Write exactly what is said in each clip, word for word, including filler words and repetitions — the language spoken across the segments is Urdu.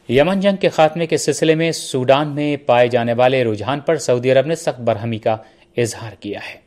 یمن جنگ کے خاتمے کے سلسلے میں سوڈان میں پائے جانے والے رجحان پر سعودی عرب نے سخت برہمی کا اظہار کیا ہے۔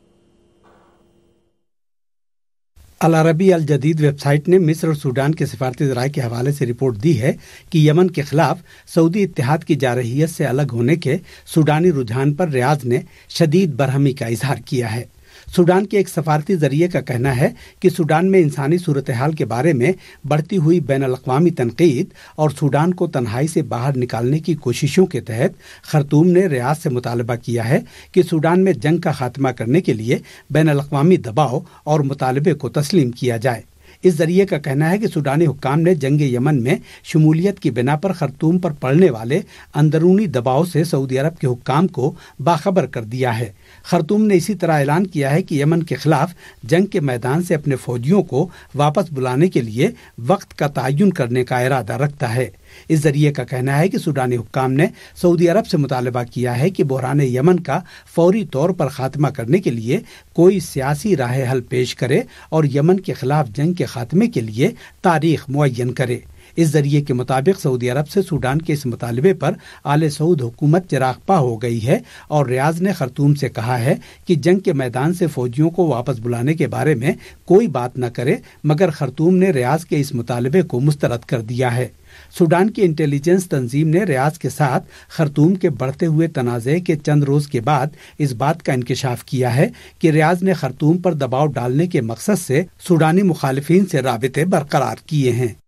العربی الجدید ویب سائٹ نے مصر اور سوڈان کے سفارتی ذرائع کے حوالے سے رپورٹ دی ہے کہ یمن کے خلاف سعودی اتحاد کی جارحیت سے الگ ہونے کے سوڈانی رجحان پر ریاض نے شدید برہمی کا اظہار کیا ہے۔ سوڈان کے ایک سفارتی ذریعے کا کہنا ہے کہ سوڈان میں انسانی صورتحال کے بارے میں بڑھتی ہوئی بین الاقوامی تنقید اور سوڈان کو تنہائی سے باہر نکالنے کی کوششوں کے تحت خرطوم نے ریاض سے مطالبہ کیا ہے کہ سوڈان میں جنگ کا خاتمہ کرنے کے لیے بین الاقوامی دباؤ اور مطالبے کو تسلیم کیا جائے۔ اس ذریعے کا کہنا ہے کہ سوڈانی حکام نے جنگ یمن میں شمولیت کی بنا پر خرطوم پر پڑنے والے اندرونی دباؤ سے سعودی عرب کے حکام کو باخبر کر دیا ہے۔ خرطوم نے اسی طرح اعلان کیا ہے کہ یمن کے خلاف جنگ کے میدان سے اپنے فوجیوں کو واپس بلانے کے لیے وقت کا تعین کرنے کا ارادہ رکھتا ہے۔ اس ذریعے کا کہنا ہے کہ سوڈانی حکام نے سعودی عرب سے مطالبہ کیا ہے کہ بحران یمن کا فوری طور پر خاتمہ کرنے کے لیے کوئی سیاسی راہ حل پیش کرے اور یمن کے خلاف جنگ کے خاتمے کے لیے تاریخ معین کرے۔ اس ذریعے کے مطابق سعودی عرب سے سوڈان کے اس مطالبے پر آل سعود حکومت چراغ پا ہو گئی ہے اور ریاض نے خرطوم سے کہا ہے کہ جنگ کے میدان سے فوجیوں کو واپس بلانے کے بارے میں کوئی بات نہ کرے، مگر خرطوم نے ریاض کے اس مطالبے کو مسترد کر دیا ہے۔ سوڈان کی انٹیلیجنس تنظیم نے ریاض کے ساتھ خرطوم کے بڑھتے ہوئے تنازع کے چند روز کے بعد اس بات کا انکشاف کیا ہے کہ ریاض نے خرطوم پر دباؤ ڈالنے کے مقصد سے سوڈانی مخالفین سے رابطے برقرار کیے ہیں۔